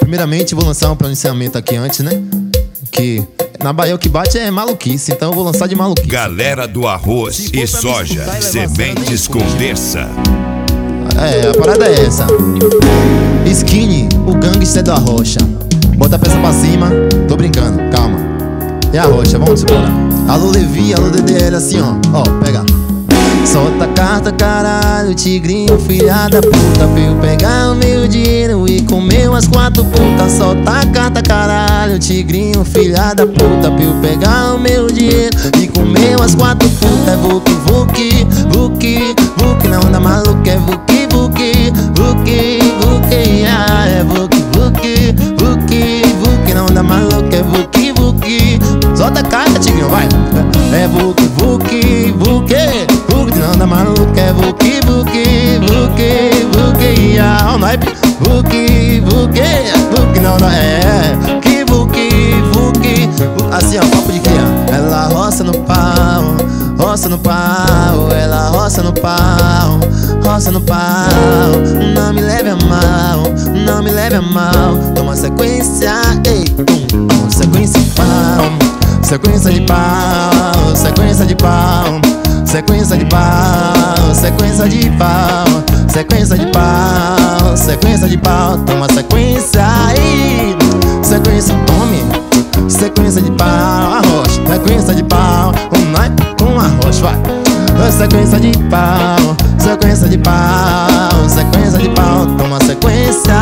Primeiramente vou lançar um pronunciamento aqui antes, né? Que na Bahia o que bate é maluquice, então eu vou lançar de maluquice. Galera do arroz e soja, sementes com terça. É, a parada é essa. Skinny, o gangster da rocha. Bota a peça pra cima, tô brincando, calma. E a rocha, vamos embora. Alô Levi, alô DDL, assim ó, pega. Solta a carta, caralho, tigrinho, filha da puta. Veio pegar o meu dinheiro e comeu as 4 putas. Solta a carta, caralho, tigrinho, filha da puta. Veio pegar o meu dinheiro e comeu as 4 putas. É vuki, vuki, vuki, vuki, na onda maluca. É vuki, vuki, vuki, vuki, ah, é vuki, vuki, vuki, vuki, na onda maluca. É vuki, vuki. Solta a carta, tigrinho, vai. É vuki, vuki, vuki, vuki, na onda maluca. É vuki, vuki, vuki, vuki, ah, o naipe. Vuki, vuki, vuki, na onda, que vuki, vuki, assim ó, papo de cria. Ela roça no pau, roça no pau, ela roça no pau, roça no pau. Não me leve a mal, não me leve a mal. Toma sequência, ei, sequência de pau, sequência de pau, sequência de pau, sequência de pau, sequência de pau, sequência de pau, sequência de pau. Toma sequência aí, sequência, tome, sequência de pau, arrocha, sequência de pau, com arrocha, vai. Sequência de pau, sequência de pau, sequência de pau. Toma sequência.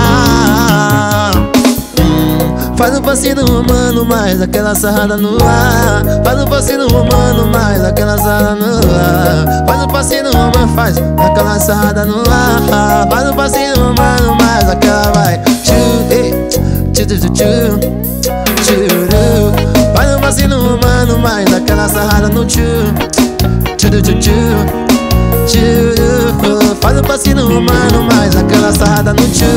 Faz um passinho romano, mais aquela sarrada no ar. Faz um passinho romano, mais aquela sarrada no ar. Faz um passinho romano, faz aquela sarrada no ar. Faz um passinho romano, mais aquela vai. Faz um passinho romano, mais aquela sarrada no tchu. Faz um passinho romano, mais aquela sarrada no tchu.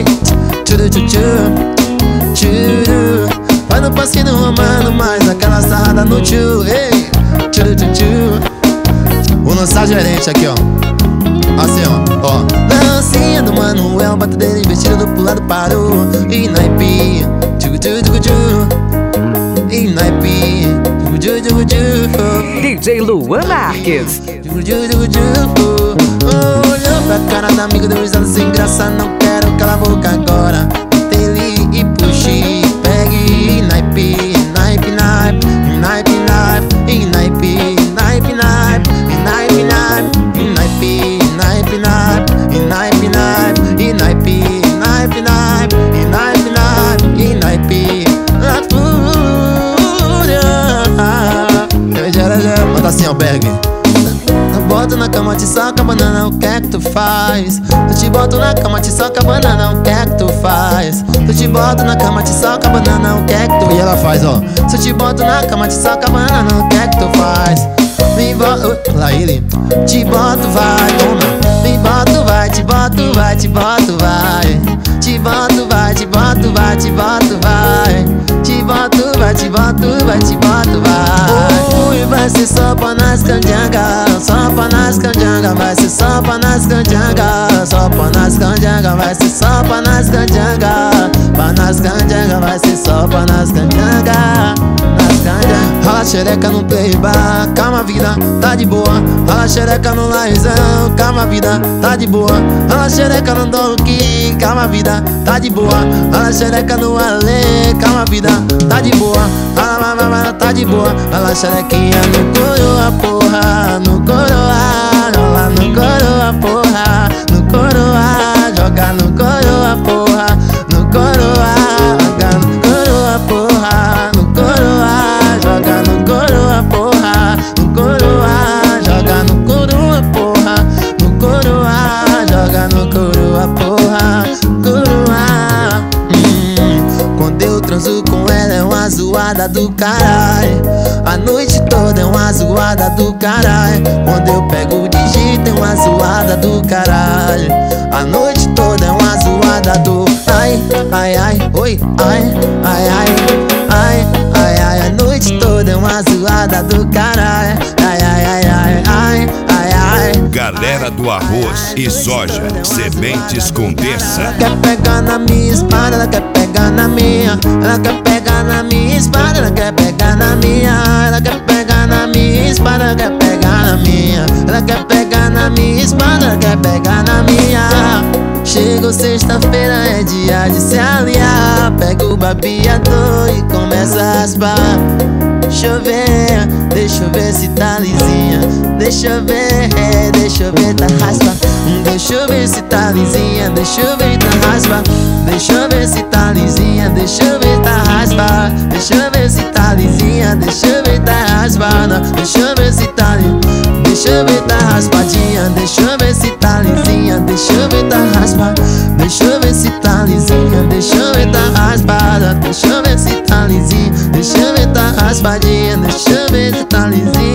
Faz um passinho romano, mais aquela sarrada no tchu. Vou lançar gerente aqui, ó. Assim, ó. Lancinha do Manuel, bata dele, vestido pro lado parou. E naipe, e naipe, DJ Luan Marques. Olhou pra cara da amiga, deu risada sem graça. Não quero calar a boca agora. Dele e puxe, pegue e naipe, naipe, naipe, naipe, naipe, naipe, naipe, naipe, naipe, naipe, naipe, naipe, naipe, naipe, naipe, naipe, naipe, naipe, naipe, na fúria. Manda assim, ó, Berg. Boto na cama, te soca, banana, o que é que tu faz? Eu te boto na cama, te soca, banana, o que é que tu faz? Eu te boto na cama, te soca, banana, o que é que tu... E ela faz, ó. Se eu te boto na cama, te soca, banana, o que é que tu faz? Me boto... Lá ele. Te boto, vai, toma. Me boto, vai, te boto, vai, te boto, vai. Te boto, vai, te boto, vai, te boto, vai. Te boto, vai, te boto, vai, te boto, vai. Ui, vai ser só pra nas canjangas, só pra nas canjangas, vai ser só pra nas canjangas, só pra nas canjangas, vai ser só pra nas canjangas, pra nas canjangas, vai ser só pra nas canjangas, nas canjangas. Rala xereca no playbar, calma vida, tá de boa. Rala xereca no laizão, calma vida, tá de boa. Rala xereca no donkey, calma vida, tá de boa. Rala xereca no ale, calma vida, tá de boa. Rala, tá de boa. Rala xerequinha no coroa, porra, no coroa. Rola no coroa, porra, no coroa. Joga no coroa, porra, no coroa. Joga no coroa, porra, no coroa. Joga no coroa, porra, no coroa. Joga no coroa, porra, no coroa. Joga no coroa, porra, coroa. Quando eu transo com ela é uma zoada do caralho. A noite toda é uma zoada do caralho. Quando eu pego o digito é uma zoada do caralho. A noite toda é uma zoada do ai, ai, ai, oi, ai, ai, ai, ai, ai, ai. A noite toda é uma zoada do caralho. Ai, ai, ai, ai, ai, ai, ai. Galera do arroz e soja, sementes com terça. Quer pegar na minha espada, ela quer pegar pegar na minha, ela quer pegar na minha espada, ela quer pegar na minha, ela quer pegar na minha espada, ela quer pegar na minha, ela quer pegar na minha espada, ela quer pegar na minha. Chegou sexta-feira, é dia de se aliar. Pega o babeador e começa a raspar. Deixa eu ver se tá lisinha. Deixa eu ver, tá raspa. Deixa eu ver se tá lisinha. Deixa eu ver, tá raspa. Deixa eu ver se tá lisinha. Deixa eu ver, tá raspa. Deixa eu ver se tá lisinha. Deixa eu ver, tá raspada. Deixa eu ver se tá lisinha. Deixa eu ver, tá raspadinha. Deixa eu ver se tá lisinha. Deixa eu ver, tá raspa. Deixa eu ver se tá lisinha. Deixa eu ver, tá raspada. Deixa eu ver se tá lisinha. Deixa eu ver, tá raspadinha. Deixa eu ver se tá lisinha.